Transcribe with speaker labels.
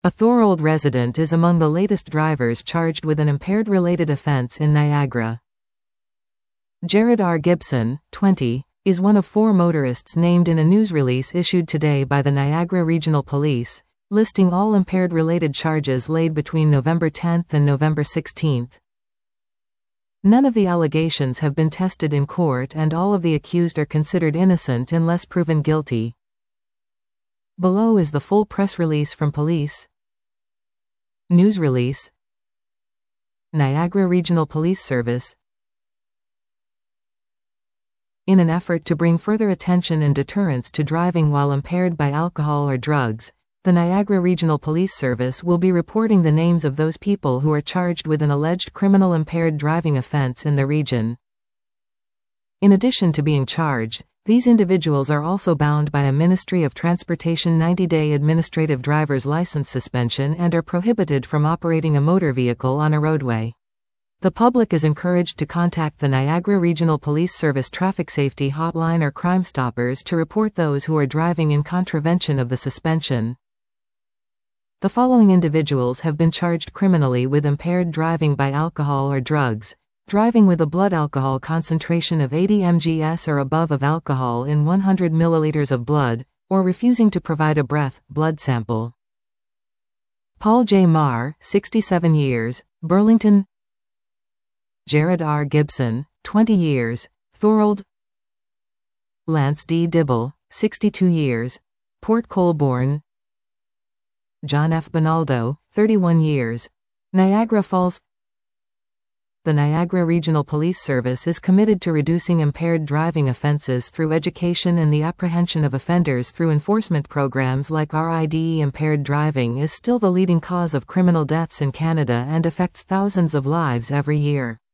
Speaker 1: A Thorold resident is among the latest drivers charged with an impaired-related offense in Niagara. Jared R. Gibson, 20, is one of 4 motorists named in a news release issued today by the Niagara Regional Police, listing all impaired-related charges laid between November 10 and November 16. None of the allegations have been tested in court, and all of the accused are considered innocent unless proven guilty. Below is the full press release from police. News release. Niagara Regional Police Service. In an effort to bring further attention and deterrence to driving while impaired by alcohol or drugs, the Niagara Regional Police Service will be reporting the names of those people who are charged with an alleged criminal impaired driving offense in the region. In addition to being charged, these individuals are also bound by a Ministry of Transportation 90-day administrative driver's license suspension and are prohibited from operating a motor vehicle on a roadway. The public is encouraged to contact the Niagara Regional Police Service Traffic Safety Hotline or Crime Stoppers to report those who are driving in contravention of the suspension. The following individuals have been charged criminally with impaired driving by alcohol or drugs: driving with a blood alcohol concentration of 80 mgs or above of alcohol in 100 milliliters of blood, or refusing to provide a blood sample. Paul J. Marr, 67 years, Burlington. Jared R. Gibson, 20 years, Thorold. Lance D. Dibble, 62 years, Port Colborne. John F. Bonaldo, 31 years, Niagara Falls. The Niagara Regional Police Service is committed to reducing impaired driving offenses through education and the apprehension of offenders through enforcement programs like RIDE. Impaired driving is still the leading cause of criminal deaths in Canada and affects thousands of lives every year.